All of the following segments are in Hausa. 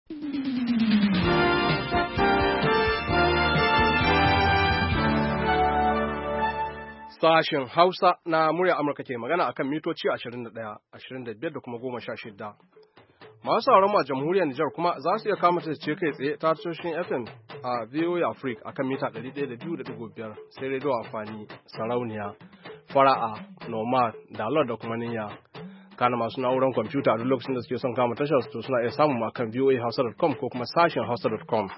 Sashen Hausa na murya Amurka ke magana akan mitoci 21, 25 da kuma 16. Masu sauran mu a jamhuriyar Nijar kuma za su iya kama ta ce kai tsaye ta tashoshin FM a VOA Africa akan mita 102.5 sai rediyo amfani sarauniya, fara'a, nomad, dalar da kuma niyya. Kana masu na'urar kwamfuta a duk lokacin da suke son kama tashar su suna iya samun akan voahausa.com ko kuma sashen hausa.com.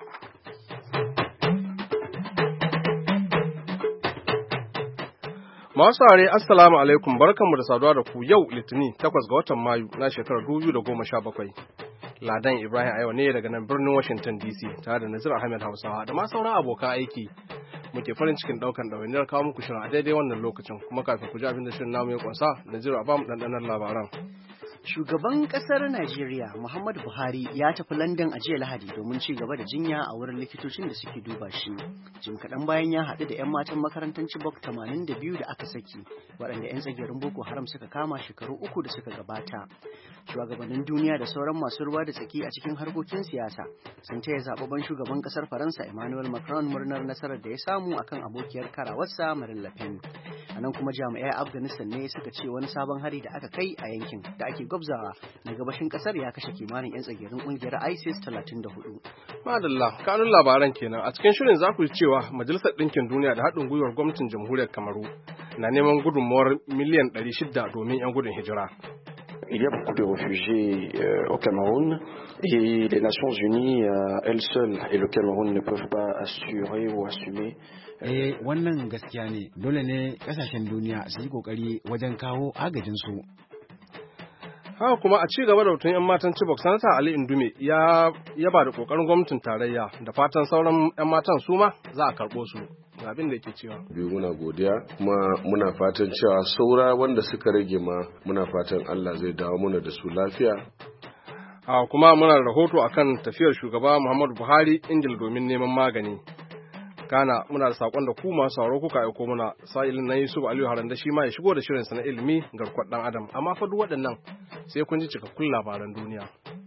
Masu saurare assalamu alaikum, barkanmu da saduwa da ku yau Litinin 8 ga watan Mayu na shekarar 2017. Ladan Ibrahim a yau ne daga nan birnin Washington DC tare da Nazir Ahmed Hausawa da ma sauran abokan aiki. Muke farin cikin daukan ɗawainiyar kawo muku shirin a daidai wannan lokacin, kuma kafin ku ji abin da shirin namu ya kunsa, Nazir a bamu ɗanɗanon labaran. Shugaban ƙasar Najeriya Muhammadu Buhari ya tafi London a jiya Lahadi domin ci gaba da jinya a wurin likitocin da suke duba shi. Jim kaɗan bayan ya haɗu da 'yan matan makarantar Chibok 82 da aka saki, waɗanda 'yan tsagerin Boko Haram suka kama shekaru 3 da suka gabata. Shugabannin duniya da sauran masu ruwa da tsaki a cikin harkokin siyasa sun taya zababben shugaban ƙasar Faransa Emmanuel Macron murnar nasarar da ya samu akan abokiyar karawarsa Marine Le Pen. A nan kuma jami'ai Afghanistan ne suka ce wani sabon hari da aka kai a yankin da ake gwabzawa na gabashin kasar ya kashe kimanin 'yan tsagerin kungiyar ISIS 34. Madalla, kanun labaran kenan. A cikin shirin za ku ji cewa Majalisar Ɗinkin Duniya da haɗin gwiwar gwamnatin Jamhuriyar Kamaru na neman gudunmawar miliyan 600 domin 'yan gudun hijira. Il y a beaucoup de réfugiés au Cameroun et les Nations Unies elles seules et le Cameroun ne peuvent pas assurer ou assumer. Wannan gaskiya ne, dole ne kasashen duniya su yi kokari wajen kawo agajin su. Haka kuma a ci gaba da hoton 'yan matan Chibok, Sanata Ali Indume ya ba da kokarin gwamnatin tarayya da fatan sauran 'yan matan su ma za a karɓo su. Ga abin da yake cewa. Biyu muna godiya kuma muna fatan cewa saura wanda suka rage ma muna fatan Allah zai dawo muna da su lafiya. Kuma muna da rahoto akan tafiyar shugaba Muhammadu Buhari Ingil domin neman magani. Kana muna da sakon da ku masu sauraro kuka aiko muna sa'ilin na Yusuf Aliyu Haranda shi ma ya shigo da shirinsa na ilimi garkuwar dan Adam, amma fa duk waɗannan sai kun ji cikakkun labaran duniya.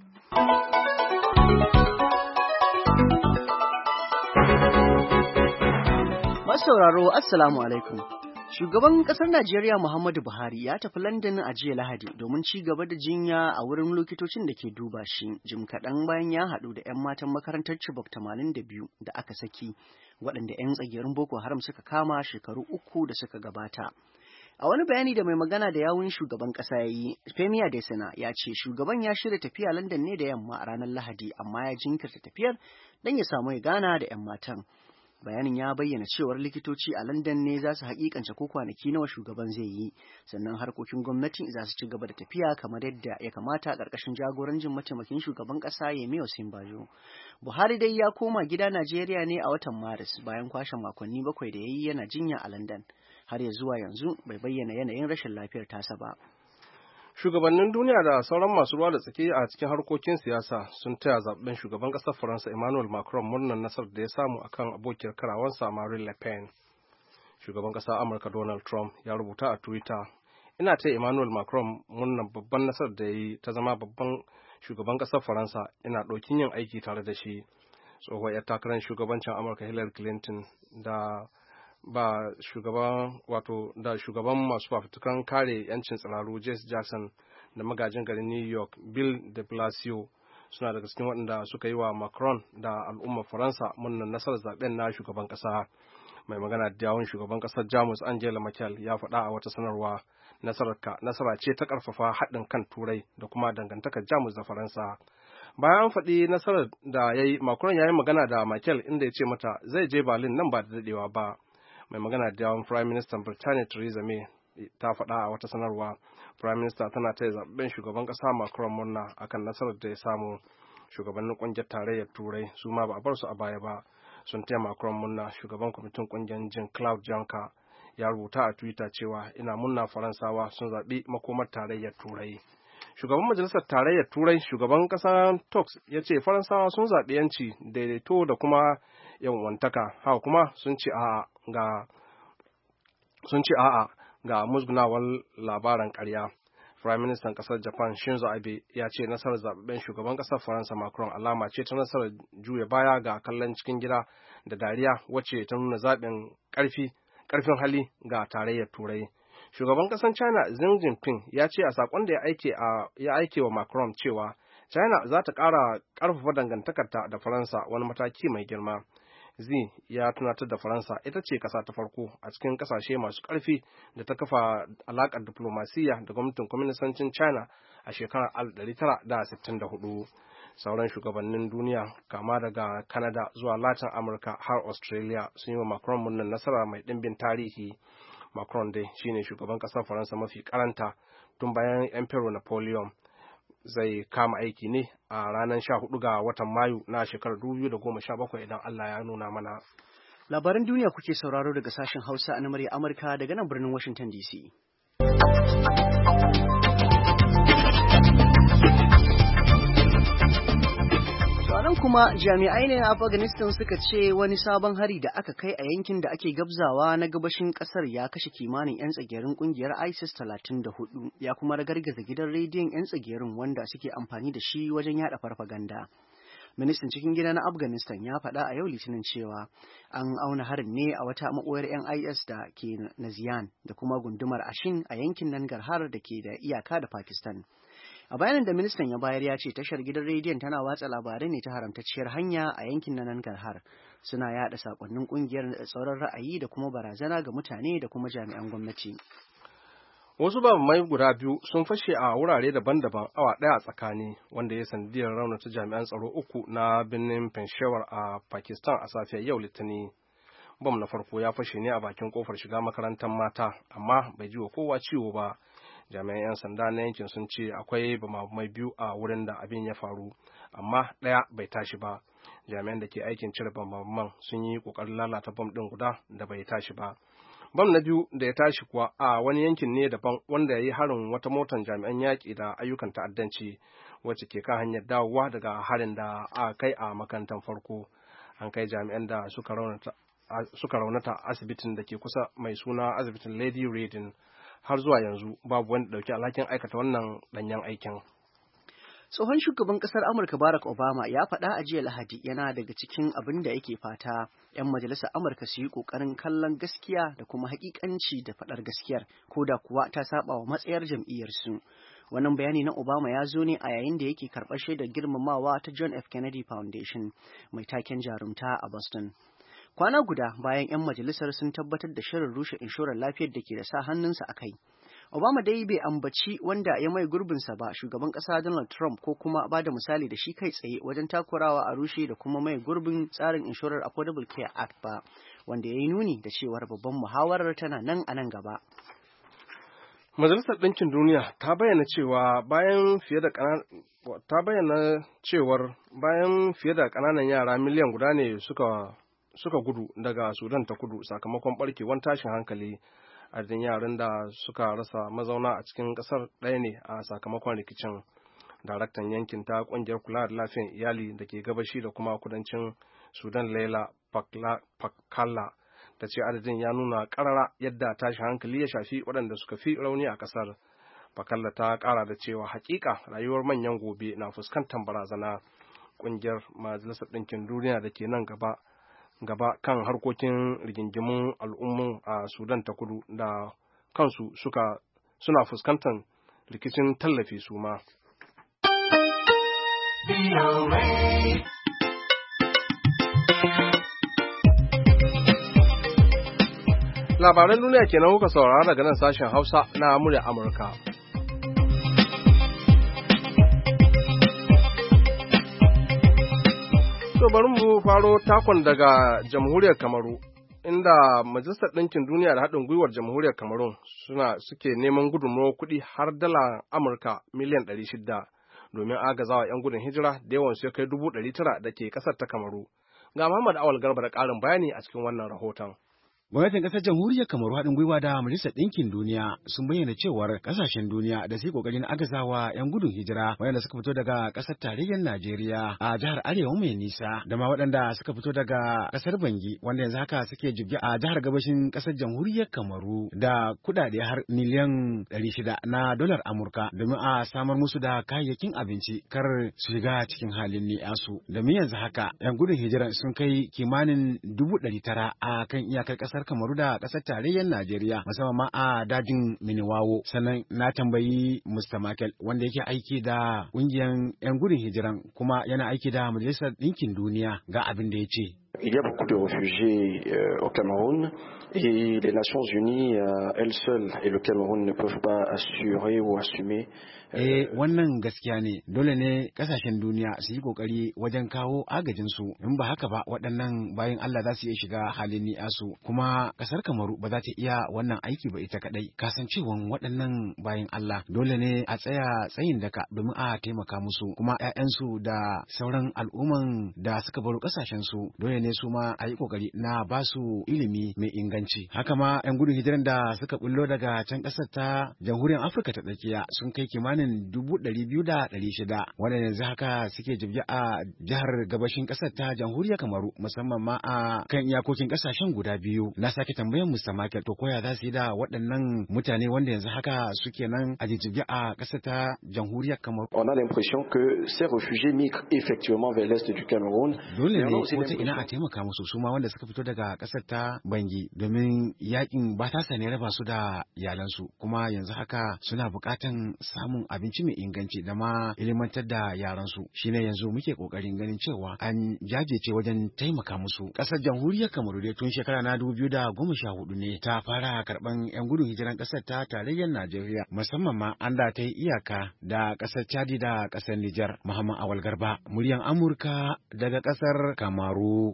Masu sauraro assalamu alaikum. Shugaban ƙasar Najeriya Muhammadu Buhari ya tafi London a jiya Lahadi domin ci gaba da jinya a wurin likitocin da ke duba shi, jim kaɗan bayan ya haɗu da 'yan matan makarantar Chibok 82 da aka saki, waɗanda 'yan tsagerin Boko Haram suka kama shekaru 3 da suka gabata. A wani bayani da mai magana da yawun shugaban ƙasa ya yi, Femi Adesina ya ce shugaban ya shirya tafiya London ne da yamma a ranar Lahadi, amma ya jinkirta tafiyar don ya samu ya gana da 'yan matan. Bayanin ya bayyana cewar likitoci a London ne za su haƙiƙance ko kwanaki nawa shugaban zai yi, sannan harkokin gwamnati za su ci gaba da tafiya kamar yadda ya kamata ƙarƙashin jagorancin mataimakin shugaban ƙasa Yemi Osinbajo. Buhari dai ya koma gida Najeriya ne a watan Maris bayan kwashe makonni 7 da ya yi yana jinya a London. Har ya zuwa yanzu bai bayyana yanayin rashin lafiyar tasa ba. Shugabannin duniya da sauran masu ruwa da tsaki a cikin harkokin siyasa sun taya zaɓen shugaban ƙasar Faransa Emmanuel Macron murnar nasarar da ya samu akan abokiyar karawansa Marine Le Pen. Shugaban ƙasar Amurka Donald Trump ya rubuta a Twitter, "Ina taya Emmanuel Macron murnar babban nasarar da ya yi ta zama babban shugaban ƙasar Faransa, ina ɗokin yin aiki tare da shi." Tsohuwar 'yar takarar shugabancin Amurka Hillary Clinton da shugaban masu fafutukan kare 'yancin tsiraru Jesse Jackson da magajin garin New York Bill de Blasio suna daga cikin waɗanda suka yi wa Macron da al'ummar Faransa murnar nasarar zaben na shugaban ƙasa. Mai magana da yawun shugaban ƙasar Jamus Angela Merkel ya faɗa a wata sanarwa, nasara ce ta ƙarfafa haɗin kan Turai da kuma dangantakar Jamus da Faransa. Bayan an faɗi nasarar da ya yi, Macron ya yi magana da Merkel inda ya ce mata zai je Berlin nan ba da daɗewa ba. Mai magana da yawon Prime Minister Birtaniya Theresa May ta faɗa a wata sanarwa, Prime Minister tana taya zaɓen shugaban ƙasa Macron murna akan nasarar da ya samu. Shugabannin ƙungiyar tarayyar Turai su ma ba a bar su a baya ba, sun taya Macron murna. Shugaban kwamitin ƙungiyar Jean-Claude Juncker ya rubuta a Twitter cewa, "Ina murna Faransawa sun zaɓi makomar tarayyar Turai." Shugaban Majalisar Tarayyar Turai, shugaban ƙasar Turks, ya ce Faransawa sun zaɓi 'yanci, daidaito da kuma yanwantaka, haka kuma sun ce a'a ga musgunawar labaran ƙarya. Prime Minister kasar Japan Shinzo Abe ya ce nasarar zababben shugaban kasar Faransa Macron alama ce ta nasarar juya baya ga kallon cikin gida da dariya wacce ta nuna zaɓin ƙarfin hali ga tarayyar Turai. Shugaban kasar China Xi Jinping ya ce a sakon da ya aike wa Macron cewa China za ta ƙara ƙarfafa dangantakarta da Faransa wani mataki mai girma. Xi ya tunatar da Faransa ita ce ƙasa ta farko a cikin ƙasashe masu ƙarfi da ta kafa alaƙar diflomasiyya da gwamnatin kwaminisancin China a shekarar 1964. Sauran shugabannin duniya kama daga Canada zuwa Latin Amurka har Australia sun yi wa Macron murnar nasara mai ɗimbin tarihi. Macron dai shine shugaban ƙasar Faransa mafi karanta tun bayan Emperor Napoleon. Zai kama aiki ne a ranar 14 ga watan Mayu na shekarar 2017 idan Allah ya nuna mana. Labaran duniya kuke sauraro daga sashen Hausa na murya Amurka daga nan birnin Washington DC. Nan kuma jami'ai ne a Afghanistan suka ce wani sabon hari da aka kai a yankin da ake gabzawa na gabashin kasar ya kashe kimanin 'yan tsagerin kungiyar ISIS 34 ya kuma ragargaza gidan rediyon 'yan tsagerin wanda suke amfani da shi wajen yada farfaganda. Ministan cikin gida na Afghanistan ya faɗa a yau Litinin cewa an auna harin ne a wata maɓoyar 'yan IS da ke Nazian da kuma gundumar Ashin a yankin Nangarhar da ke da iyaka da Pakistan. A bayanin da ministan ya bayar ya ce tashar gidan rediyon tana watsa labarai ne ta haramtacciyar hanya a yankin na Nangarhar. Suna yada sakonnin kungiyar tsauran ra'ayi da kuma barazana ga mutane da kuma jami'an gwamnati. Wasu bamamai guda biyu sun fashe a wurare daban-daban awa ɗaya a tsakani wanda ya sanadiyar raunata jami'an tsaro 3 na birnin Peshawar a Pakistan a safiyar yau Litinin. Bam na farko ya fashe ne a bakin kofar shiga makarantar mata amma bai ji wa kowa ciwo ba. Jami'an 'yan sanda na yankin sun ce akwai bamamai biyu a wurin da abin ya faru amma ɗaya bai tashi ba. Jami'an da ke aikin cire bamaman sun yi ƙoƙarin lalata bam ɗin guda da bai tashi ba. Bam na biyu da ya tashi kuwa a wani yankin ne daban wanda ya yi harin wata motar jami'an yaƙi da ayyukan ta'addanci wacce ke kan hanyar dawowa daga harin da aka kai a makarantar farko. An kai jami'an da suka raunata asibitin da ke kusa mai suna asibitin Lady Reading. Har zuwa yanzu babu wanda dauki alhakin aikata wannan danyen aikin. Tsohon shugaban kasar Amurka Barack Obama ya faɗa a jiya Lahadi yana daga cikin abin da yake fata 'yan majalisar Amurka su yi ƙoƙarin kallon gaskiya da kuma haƙiƙanci da faɗar gaskiyar ko da kuwa ta saba wa matsayar jam'iyyarsu. Wannan bayani na Obama ya zo ne a yayin da yake karɓar shaidar girmamawa ta John F. Kennedy Foundation mai taken jarumta a Boston. Kwana guda bayan 'yan majalisar sun tabbatar da shirin rushe inshorar lafiyar da ke da sa hannunsa a kai. Obama dai bai ambaci wanda ya mai gurbinsa ba shugaban ƙasa Donald Trump ko kuma ba da misali da shi kai tsaye wajen takurawa a rushe da kuma mai gurbin tsarin inshorar Affordable Care Act ba, wanda ya yi nuni da cewar babban muhawarar tana nan a nan gaba. Majalisar Ɗinkin Duniya ta bayyana cewa bayan fiye da ƙananan yara miliyan guda ne suka gudu daga Sudan ta kudu sakamakon barkewar tashin hankali. Adadin yaran da suka rasa mazauna a cikin ƙasar ɗaya ne a sakamakon rikicin. Daraktan yankin ta ƙungiyar kula da lafiyar iyali da ke gabashi da kuma kudancin Sudan Laila Pakala ta ce adadin ya nuna ƙarara yadda tashin hankali ya shafi waɗanda suka fi rauni a ƙasar. Pakala ta ƙara da cewa hakika rayuwar manyan gobe na fuskantar barazana. Ƙungiyar Majalisar Ɗinkin Duniya da ke nan gaba kan harkokin rigingimun al'ummu a Sudan ta kudu da kansu suna fuskantar rikicin tallafi su ma. Labaran duniya kenan kuka saurara daga nan sashen Hausa na murya Amurka. To bari mu faro takon daga jamhuriyar Kamaru, inda Majalisar Ɗinkin Duniya da haɗin gwiwar jamhuriyar Kamarun suke neman gudunmawar kuɗi har dala Amurka miliyan 600 domin agazawa 'yan gudun hijira da yawan su ya kai 900 da ke ƙasar ta Kamaru. Ga Muhammad Awal Garba da ƙarin bayani a cikin wannan rahoton. Gwamnatin ƙasar jamhuriyar Kamaru haɗin gwiwa da Majalisar Ɗinkin Duniya sun bayyana cewar ƙasashen duniya da su yi ƙoƙarin agazawa 'yan gudun hijira waɗanda suka fito daga ƙasar tarayyar Najeriya a jihar Arewa mai nisa da ma waɗanda suka fito daga ƙasar Bangi wanda yanzu haka suke jibge a jihar gabashin ƙasar jamhuriyar Kamaru da kuɗaɗe har miliyan 600 na dolar Amurka domin a samar musu da kayayyakin abinci kar su shiga cikin halin ni'asu. Domin yanzu haka 'yan gudun hijiran sun kai kimanin 900 a kan iyakar ƙasar Kamaru da ƙasar tarayyar Najeriya musamman ma a dajin Miniwawo. Sannan na tambayi Mr. Michael wanda yake aiki da ƙungiyar 'yan gudun hijiran kuma yana aiki da Majalisar Ɗinkin Duniya ga abin da ya ce. Il y a beaucoup de réfugiés au Cameroun et les Nations Unies, elles seules, et le Cameroun ne peuvent pas assurer ou assumer. Wannan gaskiya ne, dole ne kasashen duniya su yi kokari wajen kawo agajin su, in ba haka ba waɗannan bayan Allah za su iya shiga halin ni'asu, kuma ƙasar Kamaru ba za ta iya wannan aiki ba ita kaɗai. Kasancewan waɗannan bayan Allah dole ne a tsaya tsayin daka domin a taimaka musu, kuma 'ya'yansu da sauran al'umman da suka baro ƙasashen su dole ne su ma a yi kokari na ba su ilimi mai inganci. Haka ma 'yan gudun hijiran da suka bullo daga can ƙasar ta jamhuriyar Afirka ta tsakiya sun kai kimanin 200,600 wanda yanzu haka suke jibge a jihar gabashin ƙasar ta jamhuriyar Kamaru musamman ma a kan iyakokin ƙasashen guda biyu. Na sake tambayar Mr. Michael to koya za su yi da waɗannan mutane wanda yanzu haka suke nan a jibge a ƙasar ta jamhuriyar Kamaru. On a l'impression que ces réfugiés migrent effectivement vers l'est du Cameroun. Dole ne wata ina a taimaka musu su ma wanda suka fito daga ƙasar ta Bangi domin yakin ba ta sane raba su da iyalansu kuma yanzu haka suna buƙatan samun abinci mai inganci da ma ilimantar da yaransu. Shine yanzu muke kokarin ganin cewa an jajirce wajen taimaka musu. Ƙasar jamhuriyar Kamaru dai tun shekara na 2014 ne ta fara karɓan 'yan gudun hijiran ƙasar ta tarayyar Najeriya musamman ma an da ta yi iyaka da ƙasar Chadi da ƙasar Nijar. Muhammad Awal Garba, muryan Amurka daga ƙasar Kamaru.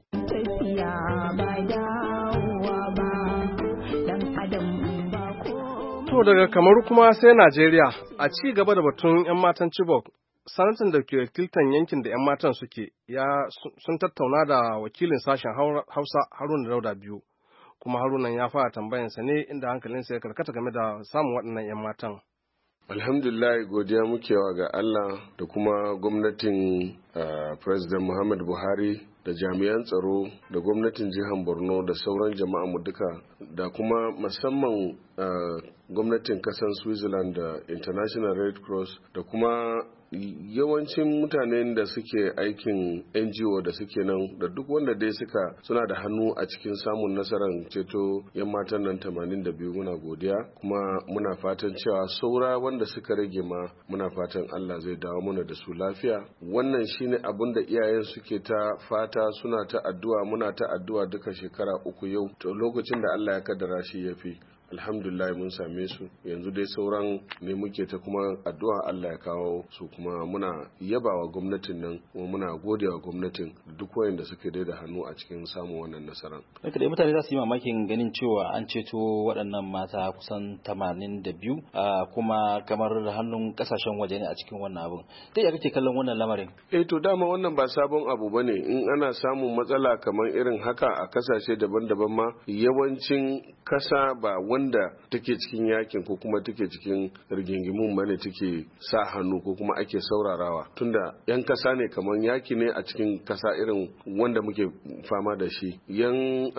To daga Kamaru kuma sai Najeriya a ci gaba da batun 'yan matan Chibok, sanatan da ke wakiltan yankin da 'yan matan suke sun tattauna da wakilin sashen Hausa Haruna Dauda biyu, kuma Haruna ya fara tambayansa ne inda hankalinsa ya karkata game da samun waɗannan 'yan matan. Alhamdulillah, godiya mukewa ga Allah da kuma gwamnatin President Muhammadu Buhari da jami'an tsaro da gwamnatin jihar Borno da sauran jama'a mu duka da kuma musamman gwamnatin kasan Switzerland da International Red Cross da kuma yawancin mutanen da suke aikin NGO da suke nan da duk wanda dai suna da hannu a cikin samun nasarar ceto 'yan matan nan 82 muna godiya kuma muna fatan cewa saura wanda suka rage ma muna fatan Allah zai dawo mana da su lafiya. Wannan shine abin da iyayen suke ta fata, suna ta addu'a, muna ta addu'a duka shekara 3 yau, to lokacin da Allah ya kaddara shi yafi. Alhamdulillah mun same su, yanzu dai sauran ne muke ta kuma addu'a Allah ya kawo su, kuma muna yabawa gwamnatin nan kuma muna godewa gwamnatin duk wayanda suke da hannu a cikin samun wannan nasarar. Haka dai mutane za su yi mamakin ganin cewa an ceto waɗannan mata kusan 82 kuma kamar da hannun kasashen waje ne a cikin wannan abin. Dai ya kake kallon wannan lamarin? To dama wannan ba sabon abu bane, in ana samun matsala kamar irin haka a kasashe daban-daban ma yawancin kasa ba wanda take cikin yakin ko kuma take cikin rigingimun bane take sa hannu ko kuma ake saurarawa, tunda yan kasa ne, kamar yaki ne a cikin kasa irin wanda muke fama da shi. Yan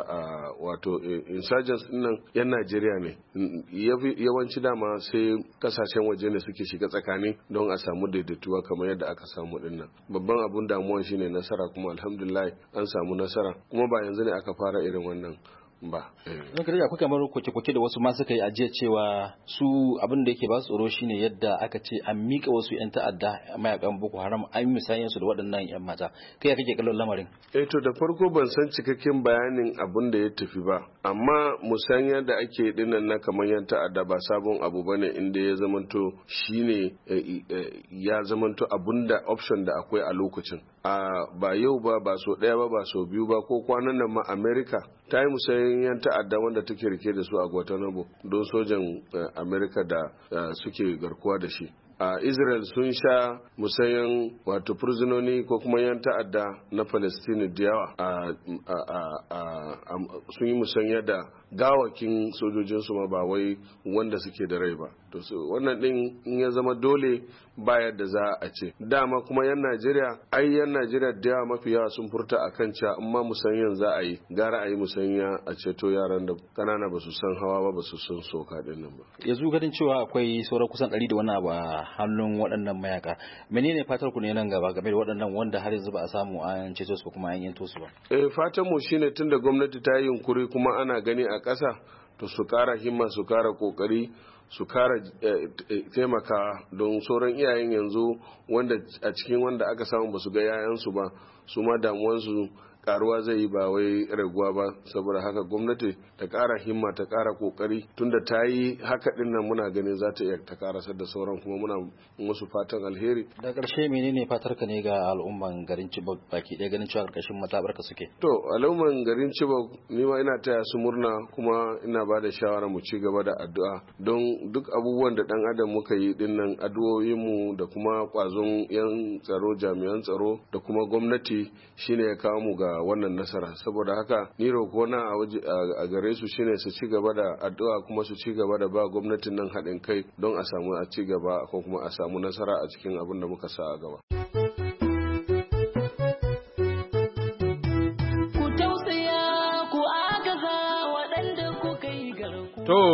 wato insurgents nan yan Najeriya ne, yawanci dama sai kasashen waje ne suke shiga tsakani don a samu daidaituwa kamar yadda aka samu dinnan. Babban abun damuwa shine nasara, kuma alhamdulillah an samu nasara, kuma ba yanzu ne aka fara irin wannan ba. Don kare akwai kamar koke-koke da wasu ma suka yi ajiya cewa su abin da yake ba su tsoro shine yadda aka ce an mika wasu 'yan ta'adda mayakan Boko Haram an misayen su da waɗannan 'yan mata. Kai ya kake kallon lamarin? To da farko ban san cikakken bayanin abin da ya tafi ba, amma musanya da ake dinnan na kamar 'yan ta'adda ba sabon abu bane, inda ya zamanto shine ya zamanto abun da option da akwai a lokacin. Ba yau ba so ɗaya ba so biyu ba, ko kwanan nan ma America ta yi musayin 'yan ta'adda wanda take rike da su a Guantanamo don sojan America da suke garkuwa da shi. a Israel sun sha musayan wato fursunoni ko kuma yan ta'adda na Palestine da yawa sun yi musanya da gawakin sojojinsu ma ba wai wanda suke da rai ba. To wannan din in ya zama dole ba yadda za a ce. Dama kuma yan Najeriya da yawa mafi yawa sun furta akan cewa amma musanyan za a yi gara a yi musanya a ceto yaran da kanana ba su san hawa ba su san soka din nan ba. Yanzu ganin cewa akwai sauran kusan 100 da wani abu a hannun waɗannan mayaka, menene fatar ku ne nan gaba game da waɗannan wanda har yanzu ba a samu an ceto su kuma an yanto su ba? Fatan mu shine tunda gwamnati ta yi yunkuri kuma ana gani a ƙasa, to su kara himma, su kara kokari, su kara taimaka don sauran iyayen yanzu wanda a cikin wanda aka samu ba su ga yayansu ba, su ma damuwansu karuwa zai yi ba wai raguwa ba. Saboda haka gwamnati ta kara himma, ta kara kokari, tunda ta yi haka din nan muna ganin za ta iya ta karasar da sauran, kuma muna musu fatan alheri. Da ƙarshe menene fatar ka ne ga al'umman garin Chibok baki ɗaya, ganin cewa ƙarƙashin matsabarka suke? To al'umman garin Chibok ni ma ina taya su murna, kuma ina ba da shawara mu ci gaba da addu'a, don duk abubuwan da dan adam muka yi din nan, addu'o'in mu da kuma kwazon yan tsaro, jami'an tsaro da kuma gwamnati shine ya kawo mu ga wannan nasara. Saboda haka ni roƙona a gare su shine su ci gaba da addu'a, kuma su ci gaba da ba gwamnatin nan haɗin kai don a samu a ci gaba ko kuma a samu nasara a cikin abin da muka sa a gaba. Ku tausaya ku agaza waɗanda ku kai garku. To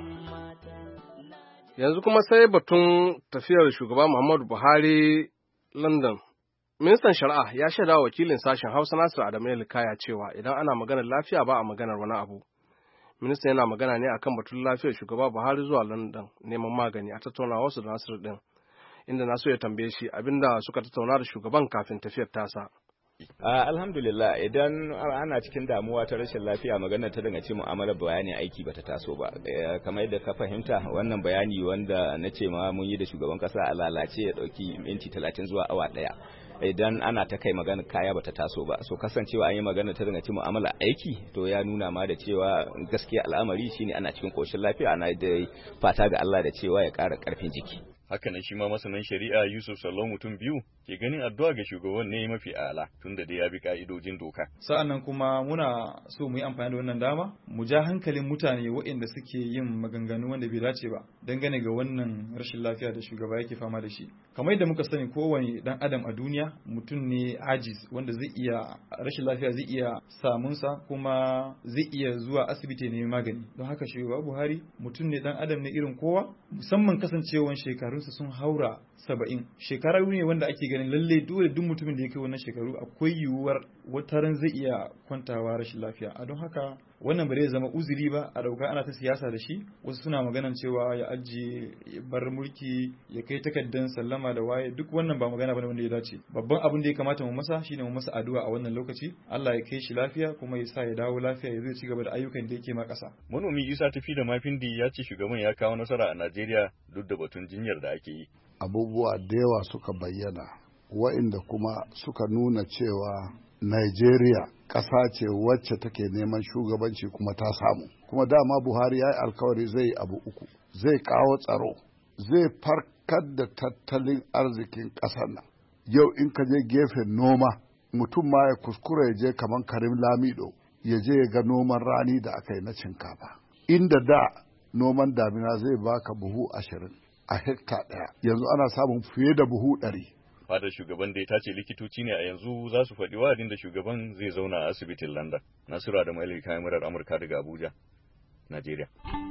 yanzu kuma sai batun tafiyar shugaba Muhammadu Buhari London. Ministan Shari'a ya shaida wa wakilin sashen Hausa Nasiru Adamu Elkaya cewa idan ana maganar lafiya ba a maganar wani abu. Ministan yana magana ne akan batun lafiyar shugaba Buhari zuwa London neman magani a tattaunawa wasu da Nasiru din, inda Nasiru ya tambaye shi abinda suka tattauna da shugaban kafin tafiyar tasa. Alhamdulillah, idan ana cikin damuwa ta rashin lafiya, magana ta danganci mu'amalar bayani aiki bata taso ba. Kamar yadda ka fahimta, wannan bayani wanda na ce ma mun yi da shugaban kasa a lalace ya dauki minti 30 zuwa awa 1. Idan ana ta kai magana kaya bata taso ba, so kasancewa an yi magana ta danganci mu'amala aiki, to ya nuna ma da cewa gaskiya al'amari shine ana cikin koshin lafiya, ana da fata ga Allah da cewa ya ƙara ƙarfin jiki. Hakanan shi ma masanin shari'a Yusuf Sallau mutum biyu ke ganin addu'a ga shugaban ne mafi ala, tunda da ya bi ka'idojin doka. Sa'annan kuma muna so mu yi amfani da wannan dama mu ja hankalin mutane waɗanda suke yin maganganu wanda bai dace ba dangane ga wannan rashin lafiya da shugaba yake fama da shi. Kamar yadda muka sani, kowane dan adam a duniya mutum ne ajiz, wanda zai iya rashin lafiya zai iya samunsa, kuma zai iya zuwa asibiti ne magani. Don haka shugaba Buhari mutum ne dan adam ne irin kowa, musamman kasancewan shekaru sun haura 70. Shekaru ne wanda ake ganin lalle dole duk mutumin da ya kai wannan shekaru akwai yiwuwar wataran zai iya kwantawa rashin lafiya. A don haka wannan ba zai zama uzuri ba a dauka ana ta siyasa da shi. Wasu suna maganan cewa ya ajiye bar mulki, ya kai takaddan sallama da waye, duk wannan ba magana bane wanda ya dace. Babban abin da ya kamata mu masa shine mu masa addu'a a wannan lokaci, Allah ya kai shi lafiya kuma ya sa ya dawo lafiya, ya zo ci gaba da ayyukan da yake ma kasa. Manomi Isa Tafi da Mafindi ya ce shugaban ya kawo nasara a Najeriya duk da batun jinyar da ake yi. Abubuwa da yawa suka bayyana, wa'inda kuma suka nuna cewa Najeriya ƙasa ce wacce take neman shugabanci kuma ta samu. Kuma dama Buhari ya yi alkawari zai abu uku: zai kawo tsaro, zai farkar da tattalin arzikin ƙasar nan. Yau in ka je gefen noma, mutum ma ya kuskura ya je kaman Karim Lamido, ya je ya ga noman rani da aka yi na shinkafa, inda da noman damina zai baka buhu 20 a hekta ɗaya, yanzu ana samun fiye da buhu 100. Fadar shugaban da ya tace likitoci ne a yanzu za su faɗi wa'adin da shugaban zai zauna a asibitin London. Nasiru Adamu Elkaya, murar Amurka daga Abuja, Najeriya.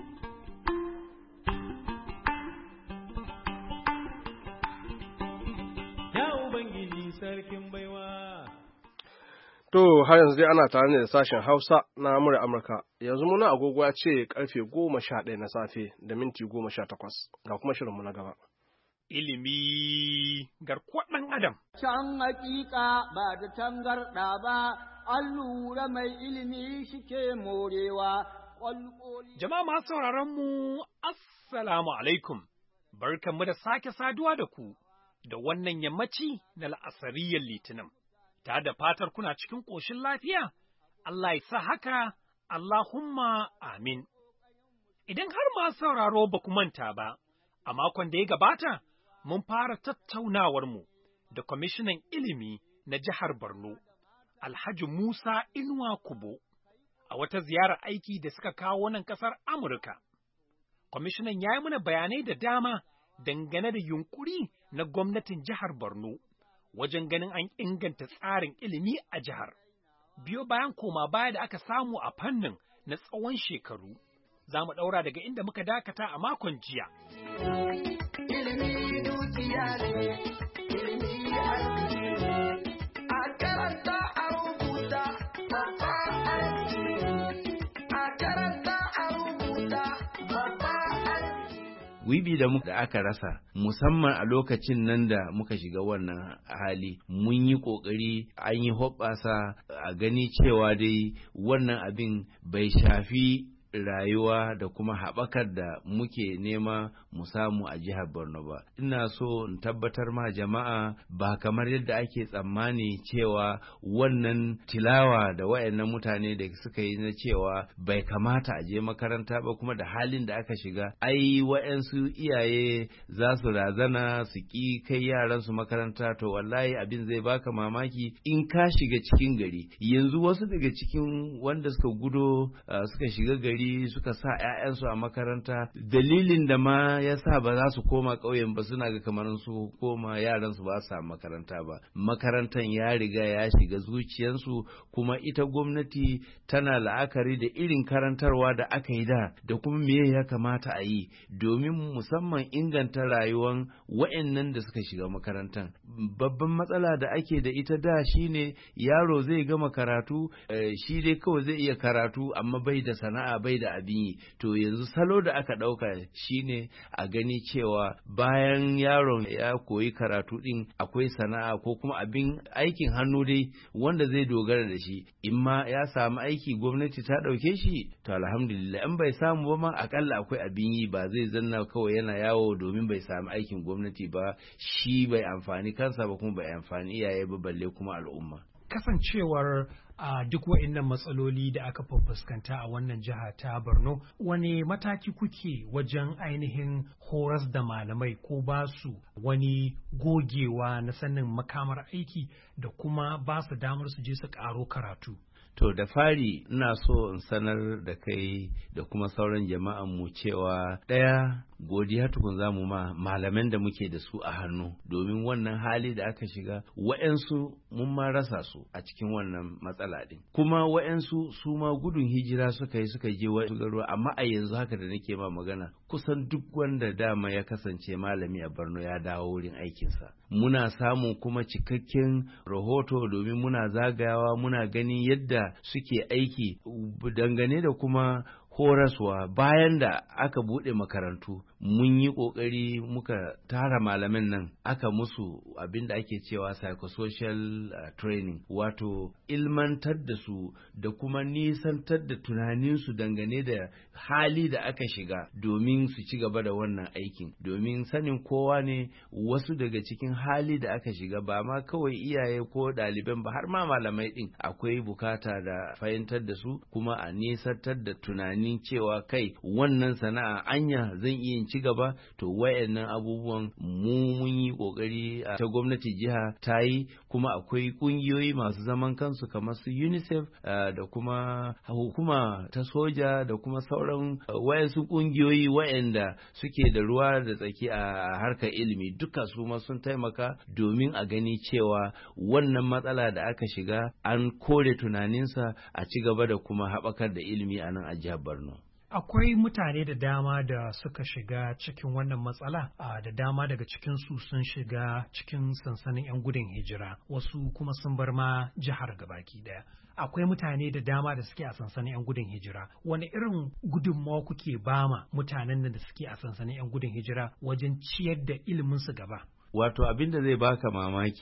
Ya Ubangiji sarkin baiwa. To har yanzu dai ana tare ne da sashen Hausa na murar Amurka. Yanzu muna agogo ya ce karfe 11 na safe da minti 18, ga kuma shirinmu na gaba. Ilimi garkuwar ɗan Adam. Can hakika ba da tangarɗa ba, an lura mai ilimi shike morewa. Jama'a masu sauraron mu, Assalamu alaikum. Barkanmu da sake saduwa da ku da wannan yammaci na la'asariyar Litinin. Ta da fatar kuna cikin ƙoshin lafiya, Allah ya sa haka, Allahumma amin. Idan har masu sauraro ba ku manta ba, a makon da ya gabata, mun fara tattaunawarmu da kwamishinan ilimi na jihar Borno, Alhaji Musa Inuwa Kubo, a wata ziyarar aiki da suka kawo nan ƙasar Amurka. Kwamishinan ya yi mana bayanai da dama dangane da yunkuri na gwamnatin jihar Borno wajen ganin an inganta tsarin ilimi a jihar. Biyo bayan koma baya da aka samu a fannin na tsawon shekaru, za mu ɗaura daga inda muka dakata a makon jiya. Ilimi dukiya ne, ilimi arziki ne, a karanta a rubuta, babba arziki, a karanta a rubuta, babba arziki. Wibi da aka rasa, musamman a lokacin nan da muka shiga wannan hali, mun yi ƙoƙari an yi hoɓɓasa a gani cewa dai wannan abin bai shafi rayuwa da kuma haɓakar da muke nema mu samu a jihar Borno ba. Ina so in tabbatar ma jama'a ba kamar yadda ake tsammani cewa wannan tilawa da wayannan mutane da suka yi na cewa bai kamata a je makaranta ba kuma da halin da aka shiga. Ai wayansu iyaye za su razana su ki kai yaran su makaranta, to wallahi abin zai baka mamaki in ka shiga cikin gari. Yanzu wasu daga cikin wanda suka gudo suka shiga gari suka sa 'ya'yansu a makaranta, dalilin da ma ya sa ba za su koma ƙauyen ba suna ga kamar su koma yaransu ba su makaranta ba. Makarantan ya riga ya shiga zuciyarsu, kuma ita gwamnati tana la'akari da irin karantarwa da aka yi da kuma me ya kamata a yi domin musamman inganta rayuwar wa'annan da suka shiga makarantan. Babban matsala da ake da ita da shine yaro zai gama karatu, shi dai kawai zai iya karatu amma bai da sana'a bai da abin yi. To yanzu salo da aka ɗauka shine a gani cewa bayan yaron ya koyi karatu ɗin akwai sana'a ko kuma abin aikin hannu dai wanda zai dogara da shi. In ma ya samu aiki gwamnati ta ɗauke shi, to alhamdulillah. In bai samu ba ma akalla akwai abin yi, ba zai zanna kawai yana yawo domin bai samu aikin gwamnati ba, shi bai amfani kansa ba kuma bai amfani iyaye ba balle kuma al'umma. Kasancewar a duk wa'innan matsaloli da aka fuskanta a wannan jiha ta Borno, wane mataki kuke wajen ainihin horas da malamai ko ba su wani gogewa na sanin makamar aiki da kuma ba su damar su je su ƙaro karatu? To da fari ina so in sanar da kai da kuma sauran jama'an mu cewa ɗaya, godiya tukun zamu ma malaman da muke da su a hannu, domin wannan hali da aka shiga wa'yansu mun ma rasa su a cikin wannan matsala din, kuma wa'yansu su ma gudun hijira suka je wasu garuwa. Amma a yanzu haka da nake ma magana, kusan duk wanda dama ya kasance malami a Borno ya dawo wurin aikinsa. Muna samun kuma cikakken rahoto domin muna zagayawa muna ganin yadda suke aiki dangane da kuma horaswa. Bayan da aka buɗe makarantu, mun yi ƙoƙari muka tara malaman nan, aka musu abin da ake cewa psychosocial training, wato ilmantar da su da kuma nisantar da tunaninsu dangane da hali da aka shiga domin su ci gaba da wannan aikin. Domin sanin kowa ne, wasu daga cikin hali da aka shiga ba ma kawai iyaye ko ɗaliban ba, har ma malamai ɗin akwai bukata da fahimtar da su kuma a nisantar da tunanin cewa kai wannan sana'a anya zan iya ci gaba. To wayannan abubuwan mun yi kokari ta gwamnati jiha ta yi, kuma akwai kungiyoyi masu zaman kansu kamar su UNICEF da kuma hukuma ta soja da kuma sauran wayansu kungiyoyi wayanda suke da ruwa da tsaki a harkar ilimi, duka su ma sun taimaka domin a gani cewa wannan matsala da aka shiga an kore tunaninsa, a ci gaba da kuma haɓakar da ilimi a nan a jihar Borno. Akwai mutane da dama da suka shiga cikin wannan matsala, da dama daga cikinsu sun shiga cikin sansanin 'yan gudun hijira, wasu kuma sun bar ma jihar gabaki daya. Akwai mutane da dama da suke a sansanin 'yan gudun hijira. Wani irin gudunmawa kuke bama mutanen da suke a sansanin 'yan gudun hijira wajen ciyar da iliminsu gaba? Wato abin da zai baka mamaki,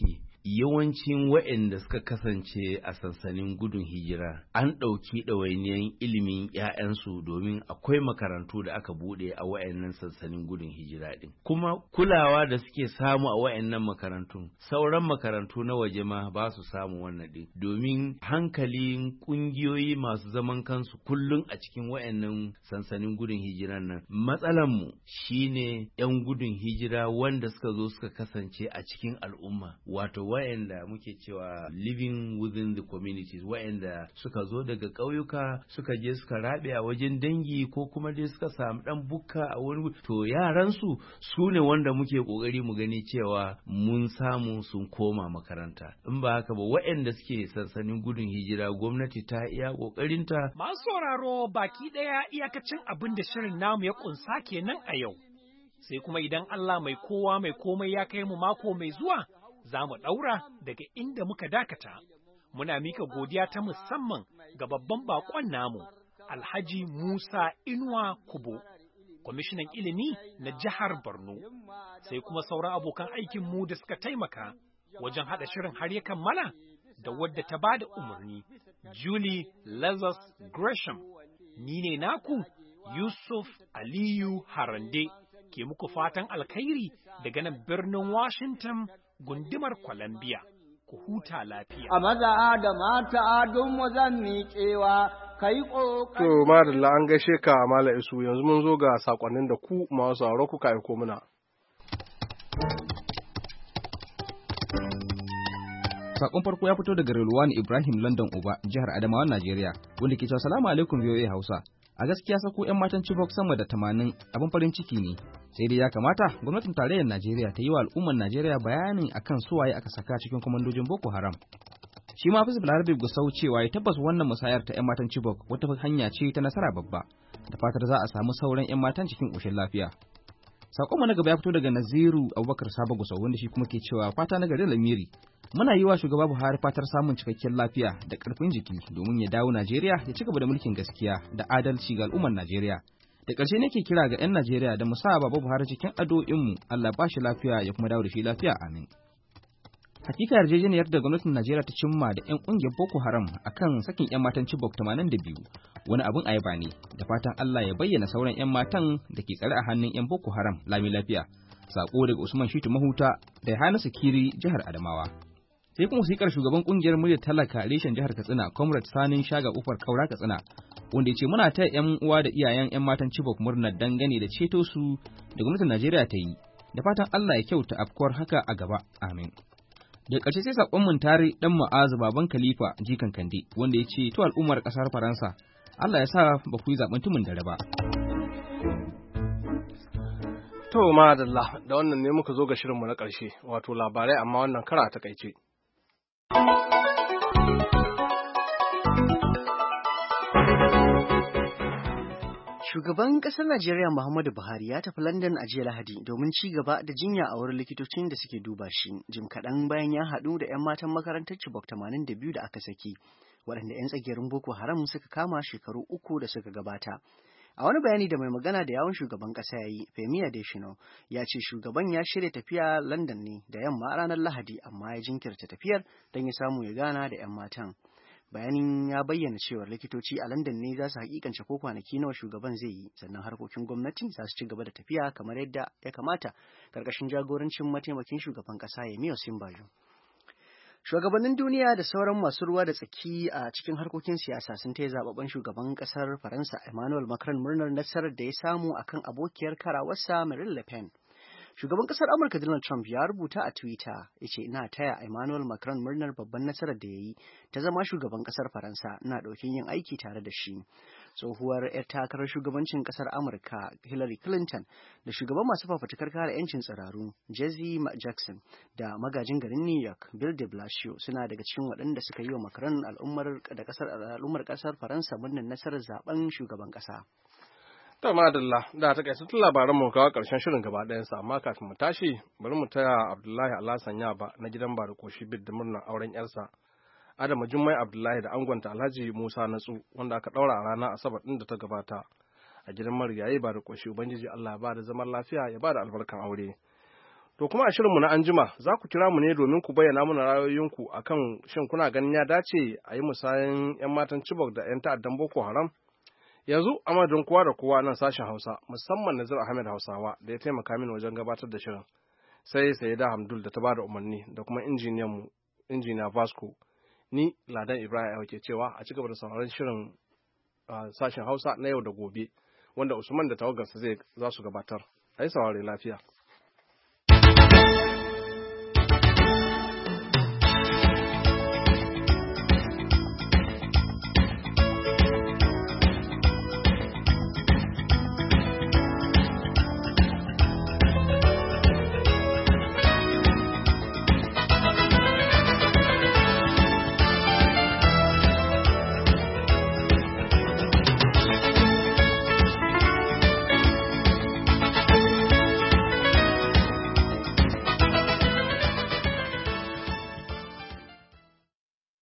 yawancin waɗanda suka kasance a sansanin gudun hijira an ɗauki ɗawainiyan ilimin 'ya'yansu domin akwai makarantu da aka buɗe a waɗannan sansanin gudun hijira ɗin. Kuma kulawa da suke samu a waɗannan makarantun, sauran makarantu na waje ma ba su samu wannan ɗin, domin hankalin ƙungiyoyi masu zaman kansu kullum a cikin waɗannan sansanin gudun hijiran nan. Matsalanmu shine 'yan gudun hijira wanda suka zo suka kasance a cikin al'umma, wato wa'anda muke cewa living within the communities, wa'anda suka zo daga ƙauyuka suka je suka rabe a wajen dangi ko kuma dai suka samu dan bukka a wani, to yaran su ne wanda muke kokari mu gani cewa mun samu sun koma makaranta. In ba haka ba wa'anda suke sansanin gudun hijira gwamnati ta iya kokarinta. Masu sauraro baki daya iyakacin abin da shirin namu ya kunsa kenan a yau. Sai kuma idan Allah mai kowa mai komai ya kai mu mako mai zuwa, za mu ɗaura daga inda muka dakata. Muna mika godiya ta musamman ga babban baƙon namu, Alhaji Musa Inuwa Kubo, kwamishinan ilimi na jihar Borno, sai kuma sauran abokan aikinmu da suka taimaka wajen haɗa shirin har ya kammala, da wadda ta ba da umarni, Julie Lazarus Gresham. Ni ne naku, Yusuf Aliyu Harande. Ke muku fatan alkhairi daga nan birnin Washington, gundumar Columbia. Ku huta lafiya. A maza da mata don mu zan miƙewa kai ƙoƙari. To madalla an gaishe ka Mala Isu, yanzu mun zo ga sakonnin da ku masu sauraro kuka aiko muna. Sakon farko ya fito daga Rilwan Ibrahim London Uba, jihar Adamawa, Najeriya, wanda ke cewa salamu alaikum VOA Hausa. A gaskiya sako 'yan matan Chibok sama da 80 abin farin ciki ne, sai dai ya kamata gwamnatin tarayyar Najeriya ta yi wa al'ummar Najeriya bayanin akan suwaye aka saka cikin kwamandojin Boko Haram. Shi ma Hafiz Balarabe Gusau cewa ya tabbas wannan musayar ta 'yan matan Chibok wata hanya ce ta nasara babba, da fatar za a samu sauran 'yan matan cikin ƙoshin lafiya. Sakon mu na gaba ya fito daga Naziru Abubakar Sabo Gusau, wanda shi kuma ke cewa fata na gari lamiri. Muna yi wa shugaba Buhari fatar samun cikakken lafiya da ƙarfin jiki domin ya dawo Najeriya ya ci gaba da mulkin gaskiya da adalci ga al'ummar Najeriya. Da ƙarshe nake kira ga 'yan Najeriya da mu sa Baba Buhari cikin addu'o'inmu, Allah ba shi lafiya ya kuma dawo da shi lafiya, amin. Hakika yarjejeniyar da gwamnatin Najeriya ta cimma da 'yan ƙungiyar Boko Haram akan sakin 'yan matan Chibok 82 wani abin ayaba ne, da fatan Allah ya bayyana sauran 'yan matan da ke tsare a hannun 'yan Boko Haram lami lafiya. Sako daga Usman Shitu Mahuta da Hanisu Kiri, jihar Adamawa. Sai kuma wasikar shugaban kungiyar muryar talaka reshen jihar Katsina, Comrade Sanin Shaga Ufar Kaura Katsina, wanda ya ce muna ta 'yan uwa da iyayen 'yan matan Chibok murnar dangane da ceto su da gwamnatin Najeriya ta yi, da fatan Allah ya kyauta afkuwar haka a gaba, amin. Da ƙarshe sai sakon mun tare dan Mu'azu baban Khalifa jikan Kande, wanda ya ce to al'ummar ƙasar Faransa, Allah ya sa ba ku yi zaben tumun dare ba. To madalla, da wannan ne muka zo ga shirinmu na ƙarshe, wato labarai amma wannan kara ta takaice. Shugaban ƙasar Najeriya Muhammadu Buhari ya tafi London a jiya Lahadi domin ci gaba da jinya a wurin likitocin da suke duba shi, jim kaɗan bayan ya haɗu da 'yan matan makarantar Chibok 82 da aka saki, waɗanda 'yan tsagerin Boko Haram suka kama shekaru 3 da suka gabata. A wani bayani da mai magana da yawun shugaban ƙasa ya yi, Femi Adesina, ya ce shugaban ya shirya tafiya London ne da yamma ranar Lahadi, amma ya jinkirta tafiyar don ya samu ya gana da 'yan matan. Bayanin ya bayyana cewa likitoci a London ne za su hakikance ko kwanaki nawa shugaban zai yi, sannan harkokin gwamnati za su ci gaba da tafiya kamar yadda ya kamata karkashin jagorancin mataimakin shugaban ƙasa Yemi Osinbajo. Shugabannin duniya da sauran masu ruwa da tsaki a cikin harkokin siyasa sun taya zababben shugaban kasar Faransa Emmanuel Macron murnar nasarar da ya samu akan abokiyar karawarsa Marine Le Pen. Shugaban kasar Amurka Donald Trump ya rubuta a Twitter ya ce ina taya Emmanuel Macron murnar babban nasarar da ya yi ta zama shugaban kasar Faransa, ina ɗaukin yin aiki tare da shi. Tsohuwar 'yar takarar shugabancin kasar Amurka Hillary Clinton da shugaban masu fafutukar kare 'yancin tsiraru Jesse Jackson da magajin garin New York Bill de Blasio suna daga cikin waɗanda suka yi wa Macron al'ummar kasar Faransa murnar nasarar zaben shugaban kasa. To madalla, da ta kai tun labaran mu kawo karshen shirin gaba ɗayan sa, amma kafin mu tashi bari mu taya Abdullahi Alhassan Yaba na gidan Barakoshi bid da murnar auren yarsa Adamu Jummai Abdullahi da angonta Alhaji Musa Natsu, wanda aka ɗaura a ranar Asabar ɗin da ta gabata a gidan marigayi Barakoshi. Ubangiji Allah ya ba da zaman lafiya, ya ba da albarkan aure. To kuma a shirinmu na anjima za ku kira mu ne domin ku bayyana mana ra'ayoyinku akan shin kuna ganin ya dace a yi musayin 'yan matan Chibok da 'yan ta'addan Boko Haram? Yanzu a madadin kowa da kowa nan sashen Hausa musamman Nazir Ahmed Hausawa da ya taimaka mini wajen gabatar da shirin. Sai Sayyida Hamdul da ta bada umarni da kuma injiniya Vasco. Ni Ladan Ibrahim ke cewa a cigaba da sauraron shirin sashen Hausa na yau da gobe wanda Usman da tawagarsa za su gabatar. Ai saurare lafiya.